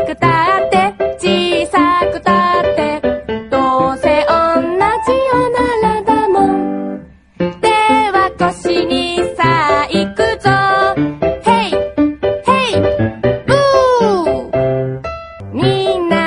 くたって小さくたってどうせ同じおならだもん。では腰にさあ行くぞ。ヘイヘイブー。みんな